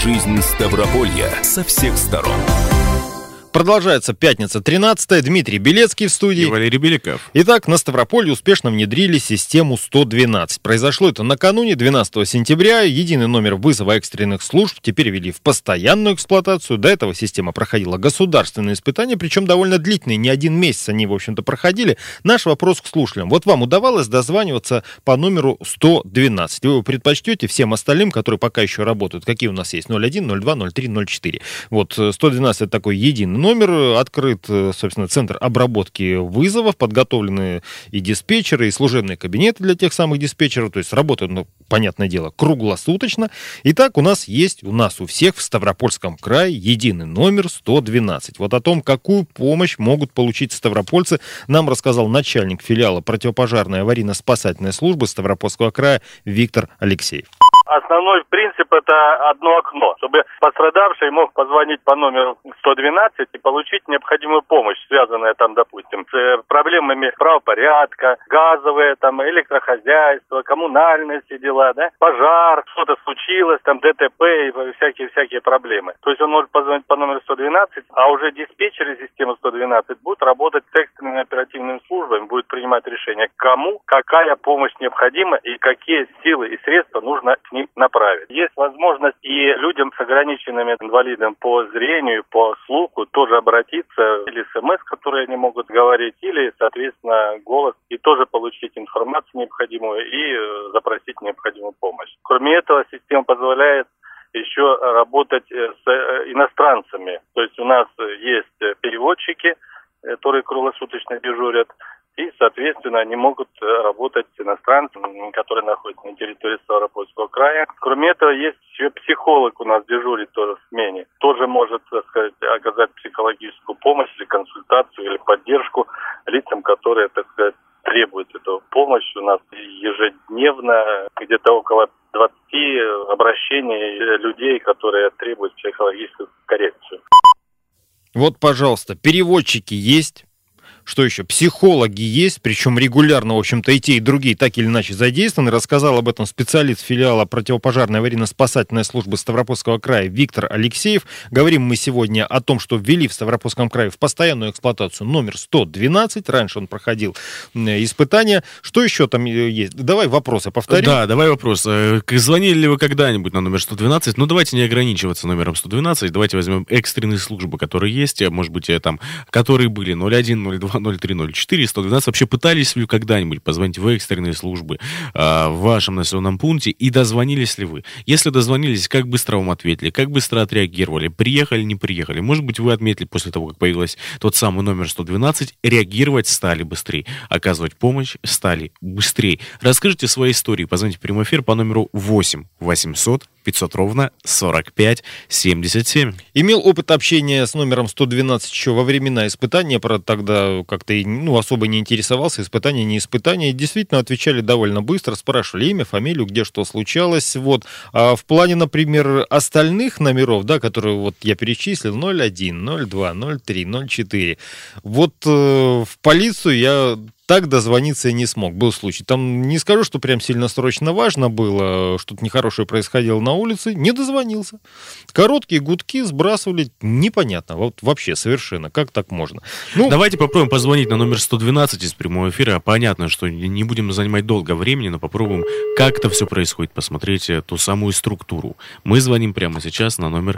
жизнь Ставрополья со всех сторон. Продолжается пятница 13-я. Дмитрий Белецкий в студии. И Валерий Беликов. Итак, на Ставрополье успешно внедрили систему 112. Произошло это накануне, 12 сентября. Единый номер вызова экстренных служб теперь ввели в постоянную эксплуатацию. До этого система проходила государственные испытания, причем довольно длительные. Не один месяц они, в общем-то, проходили. Наш вопрос к слушателям. Вот вам удавалось дозваниваться по номеру 112? Вы предпочтете всем остальным, которые пока еще работают? Какие у нас есть? 01, 02, 03, 04. Вот 112 это такой единый номер. Открыт, собственно, центр обработки вызовов, подготовлены и диспетчеры, и служебные кабинеты для тех самых диспетчеров, то есть работают, ну, понятное дело, круглосуточно. Итак, у нас у всех в Ставропольском крае единый номер 112. Вот о том, какую помощь могут получить ставропольцы, нам рассказал начальник филиала противопожарной аварийно-спасательной службы Ставропольского края Виктор Алексеев. Основной принцип – это одно окно, чтобы пострадавший мог позвонить по номеру 112 и получить необходимую помощь, связанную там, допустим, с проблемами правопорядка, газовые, там, электрохозяйство, коммунальные все дела, да, пожар, что-то случилось, там, ДТП и всякие проблемы. То есть он может позвонить по номеру 112, а уже диспетчеры системы 112 будут работать с экстренными оперативными службами, будут принимать решение, кому какая помощь необходима и какие силы и средства нужно к ним направить. Есть возможность и людям с ограниченными инвалидом по зрению, по слуху тоже обратиться, или СМС, которые они могут говорить, или, соответственно, голос, и тоже получить информацию необходимую и запросить необходимую помощь. Кроме этого, система позволяет еще работать с иностранцами. То есть у нас есть переводчики, которые круглосуточно дежурят, и, соответственно, они могут работать с иностранцами, которые находятся на территории Ставропольского края. Кроме этого, есть еще психолог у нас дежурит тоже в смене. Тоже может, так сказать, оказать психологическую помощь или консультацию, или поддержку лицам, которые, так сказать, требуют эту помощь. У нас ежедневно где-то около 20 обращений людей, которые требуют психологическую коррекцию. Вот, пожалуйста, переводчики есть. Что еще? Психологи есть, причем регулярно, в общем-то, и те, и другие так или иначе задействованы. Рассказал об этом специалист филиала противопожарной аварийно-спасательной службы Ставропольского края Виктор Алексеев. Говорим мы сегодня о том, что ввели в Ставропольском крае в постоянную эксплуатацию номер 112. Раньше он проходил испытания. Что еще там есть? Давай вопросы повторим. Да, давай вопрос. Звонили ли вы когда-нибудь на номер 112? Ну, давайте не ограничиваться номером 112. Давайте возьмем экстренные службы, которые есть, может быть, там, которые были 01, 02, 03, 04, 112. Вообще пытались ли вы когда-нибудь позвонить в экстренные службы в вашем населенном пункте и дозвонились ли вы? Если дозвонились, как быстро вам ответили, как быстро отреагировали, приехали, не приехали? Может быть, вы отметили после того, как появился тот самый номер 112, реагировать стали быстрее, оказывать помощь стали быстрее. Расскажите свои истории, позвоните в прямой эфир по номеру 8 800 500 ровно 45 77. Имел опыт общения с номером 112 еще во времена испытания, правда, тогда как-то особо не интересовался, испытания, не испытания. Действительно, отвечали довольно быстро, спрашивали имя, фамилию, где что случалось. Вот. А в плане, например, остальных номеров, да, которые вот я перечислил, 01, 02, 03, 04, вот в полицию я так дозвониться и не смог. Был случай. Там не скажу, что прям сильно срочно важно было, что-то нехорошее происходило на улице, не дозвонился. Короткие гудки сбрасывали, непонятно, вот вообще совершенно, как так можно. Давайте попробуем позвонить на номер 112 из прямого эфира. Понятно, что не будем занимать долго времени, но попробуем, как это все происходит, посмотреть ту самую структуру. Мы звоним прямо сейчас на номер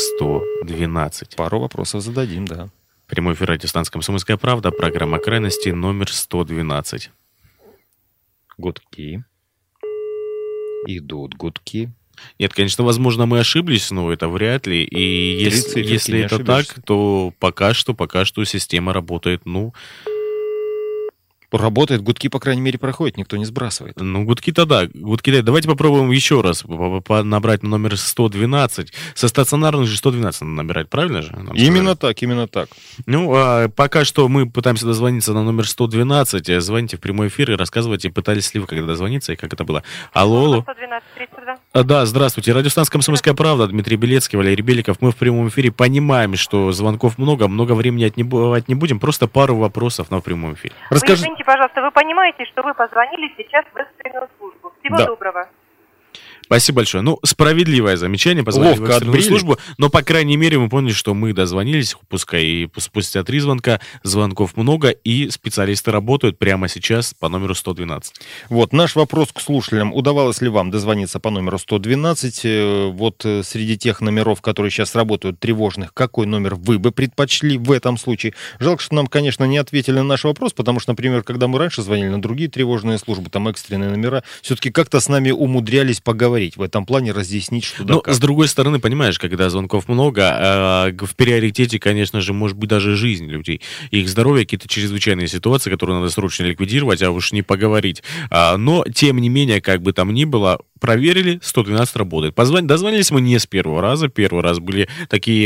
112. Пару вопросов зададим, да. Прямой эфир радиостанции «Комсомольская правда», программа «Крайности», номер 112. Гудки. Идут гудки. Нет, конечно, возможно, мы ошиблись, но это вряд ли. И если это так, то пока что система работает, Работает, гудки, по крайней мере, проходят, никто не сбрасывает. Гудки-то да. Давайте попробуем еще раз набрать на номер 112. Со стационарных же 112 надо набирать, правильно же? Именно так. Пока что мы пытаемся дозвониться на номер 112. Звоните в прямой эфир и рассказывайте, пытались ли вы когда дозвониться и как это было. Алло. 112, 32. Да, здравствуйте. Радиостанция «Комсомольская правда», Дмитрий Белецкий, Валерий Беликов. Мы в прямом эфире понимаем, что звонков много времени отнимать не будем. Просто пару вопросов на прямом эфире. Извините, пожалуйста, вы понимаете, что вы позвонили сейчас в экстренную службу. Всего доброго. Спасибо большое. Ну, справедливое замечание, позвонили в экстренную службу, но, по крайней мере, мы поняли, что мы дозвонились, пускай и спустя 3 звонка, звонков много, и специалисты работают прямо сейчас по номеру 112. Вот, наш вопрос к слушателям. Удавалось ли вам дозвониться по номеру 112? Вот среди тех номеров, которые сейчас работают, тревожных, какой номер вы бы предпочли в этом случае? Жалко, что нам, конечно, не ответили на наш вопрос, потому что, например, когда мы раньше звонили на другие тревожные службы, там экстренные номера, все-таки как-то с нами умудрялись поговорить в этом плане, разъяснить, что да. Ну, с другой стороны, понимаешь, когда звонков много, в приоритете, конечно же, может быть даже жизнь людей, их здоровье, какие-то чрезвычайные ситуации, которые надо срочно ликвидировать, а уж не поговорить. Но, тем не менее, как бы там ни было, проверили, 112 работает. Дозвонились мы не с первого раза. Первый раз были такие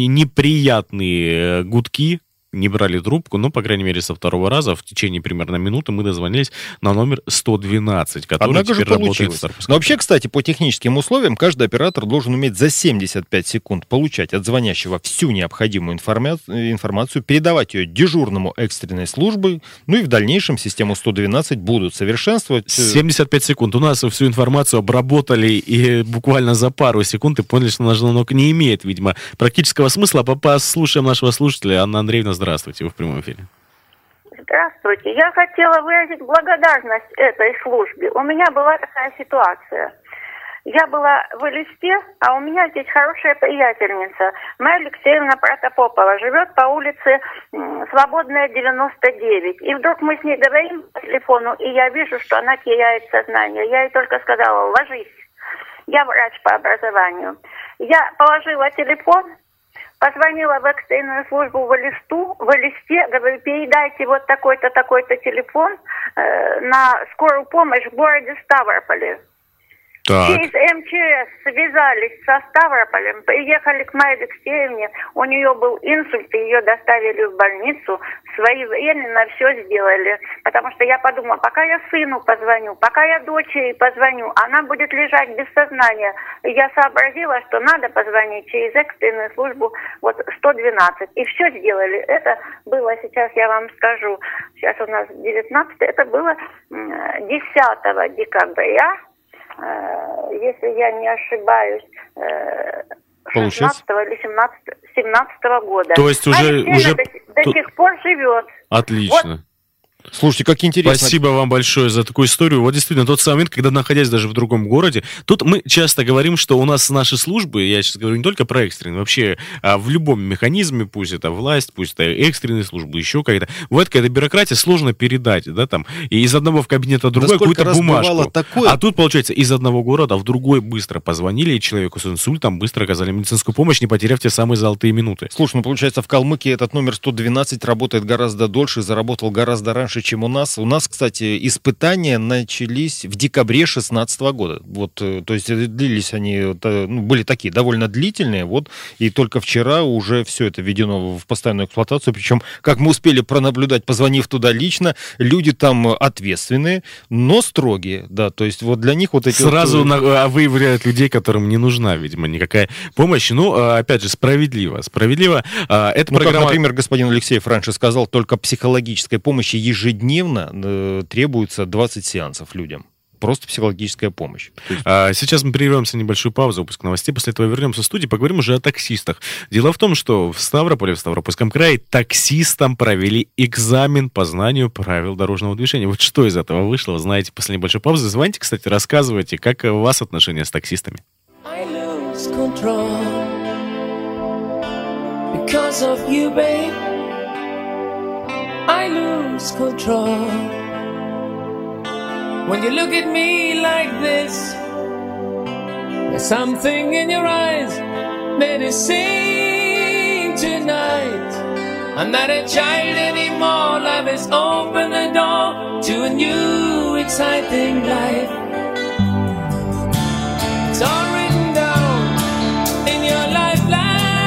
неприятные гудки, не брали трубку, но, по крайней мере, со второго раза в течение примерно минуты мы дозвонились на номер 112, который однако теперь работает в Ставропольском. Но вообще, кстати, по техническим условиям каждый оператор должен уметь за 75 секунд получать от звонящего всю необходимую информацию, передавать ее дежурному экстренной службы, ну и в дальнейшем систему 112 будут совершенствовать. 75 секунд. У нас всю информацию обработали и буквально за пару секунд и поняли, что наш звонок не имеет, видимо, практического смысла. Послушаем нашего слушателя. Анна Андреевна, здравствуйте, вы в прямом эфире. Здравствуйте. Я хотела выразить благодарность этой службе. У меня была такая ситуация. Я была в Элисте, а у меня здесь хорошая приятельница, Майя Алексеевна Протопопова, живет по улице Свободная, 99. И вдруг мы с ней говорим по телефону, и я вижу, что она теряет сознание. Я ей только сказала: ложись. Я врач по образованию. Я положила телефон, позвонила в экстренную службу в Элисте, говорю: передайте вот такой-то, такой-то телефон на скорую помощь в городе Ставрополе. Так. Через МЧС связались со Ставрополем, приехали к Майе Алексеевне, у нее был инсульт, ее доставили в больницу, своевременно все сделали, потому что я подумала, пока я сыну позвоню, пока я дочери позвоню, она будет лежать без сознания. Я сообразила, что надо позвонить через экстренную службу 112, и все сделали. Это было, сейчас я вам скажу, сейчас у нас 19, это было 10 декабря, если я не ошибаюсь, 16 или 17 года. То есть уже до сих пор живет. Отлично. Слушайте, как интересно. Спасибо вам большое за такую историю. Вот действительно, тот самый момент, когда, находясь даже в другом городе, тут мы часто говорим, что у нас наши службы, я сейчас говорю не только про экстренные, вообще в любом механизме, пусть это власть, пусть это экстренные службы, еще какая-то, вот какая-то бюрократия сложно передать, да, там, и из одного в кабинета в другой какую-то бумажку. Такое? А тут, получается, из одного города в другой быстро позвонили, и человеку с инсультом быстро оказали медицинскую помощь, не потеряв те самые золотые минуты. Слушай, ну, получается, в Калмыкии этот номер 112 работает гораздо дольше, заработал гораздо раньше, чем у нас. У нас, кстати, испытания начались в декабре 2016 года. Вот, то есть длились они, были такие довольно длительные, вот, и только вчера уже все это введено в постоянную эксплуатацию, причем, как мы успели пронаблюдать, позвонив туда лично, люди там ответственные, но строгие, да, то есть вот для них вот эти... Сразу выявляют людей, которым не нужна, видимо, никакая помощь. Ну, опять же, справедливо. Эта программа... Как, например, господин Алексеев раньше сказал, только психологической помощи ежедневно требуется 20 сеансов людям. Просто психологическая помощь. Сейчас мы прервемся на небольшую паузу, выпуск новостей. После этого вернемся в студию, поговорим уже о таксистах. Дело в том, что в Ставрополе, в Ставропольском крае, таксистам провели экзамен по знанию правил дорожного движения. Вот что из этого вышло, вы знаете, после небольшой паузы. Звоните, кстати, рассказывайте, как у вас отношения с таксистами. I lose control when you look at me like this. There's something in your eyes that is saying tonight, I'm not a child anymore. Life has opened the door to a new exciting life. It's all written down in your lifeline.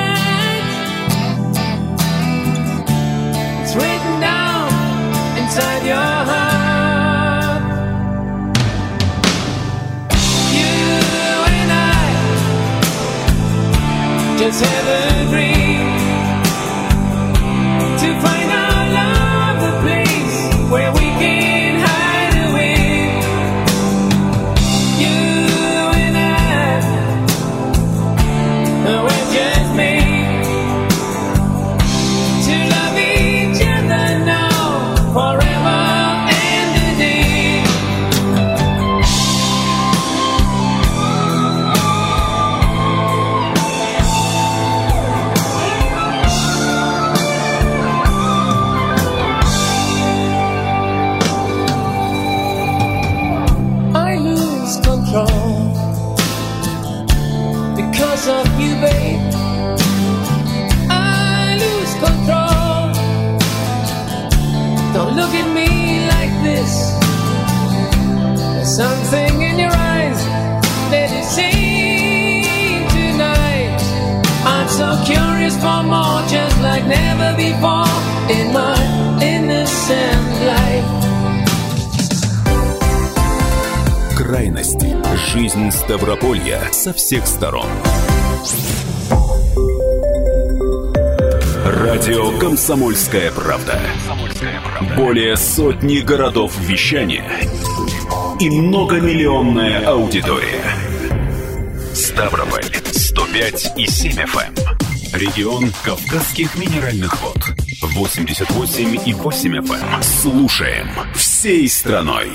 It's written down inside your heart. You and I just have a dream to find our love, the place where we can hide away. You and I крайности. Жизнь Ставрополья со всех сторон. Радио «Комсомольская правда». Более сотни городов вещания и многомиллионная аудитория. Ставрополь 105,7 FM. Регион Кавказских минеральных вод 88,8 FM. Слушаем всей страной.